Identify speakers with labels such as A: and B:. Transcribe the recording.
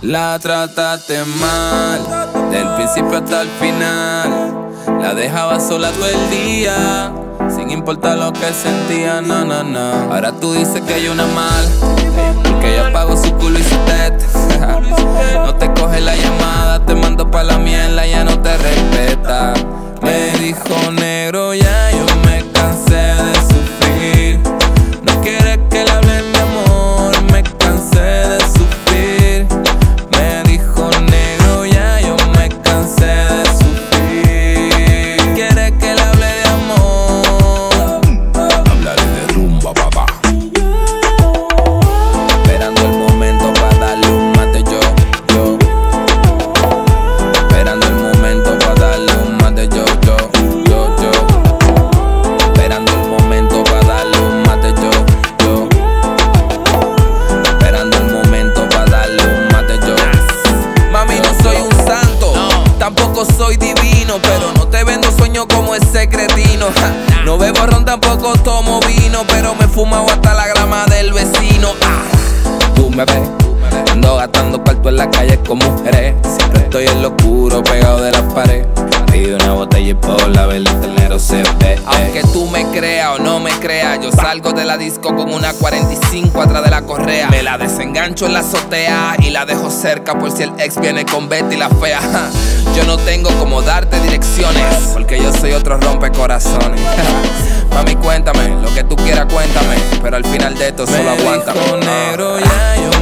A: La trataste mal, del principio hasta el final. La dejaba sola todo el día, sin importar lo que sentía, no, no, no. Ahora tú dices que hay una mal, porque ella pagó su culo y su tete. No te coge la llamada, te mando pa' la mierda, ya no te respeta. Me dijo negro, ya yo me cansé de sufrir. No quieres que le hable mi amor, me cansé de sufrir. Me dijo negro, ya yo me cansé de sufrir. ¿Quieres que le hable de amor? Hablaré de rumba, papá. Esperando el momento para darle un mate yo. Esperando el momento para darle un mate yo. Esperando el momento para darle un mate yo. Esperando el momento para darle un mate yo. Mami, no soy un santo, tampoco soy divino, pero no te vendo sueño como ese cretino. No bebo ron, tampoco tomo vino, pero me he fumado hasta la grama del vecino. Tú me ves, ando gastando cuarto en la calle con mujeres. Siempre estoy en lo oscuro, pegado de la pared. Pido una botella y por la vela el telero se ve. Aunque tú me creas o no me creas, yo salgo de la disco con una 45 atrás de la correa. Me la desengancho en la azotea y la dejo cerca por si el ex viene con Betty la fea. Yo no tengo como darte direcciones, porque yo soy otro rompecorazones. Mami, cuéntame, lo que tú quieras cuéntame, pero al final de esto solo aguántame. Me dijo negro, ya yo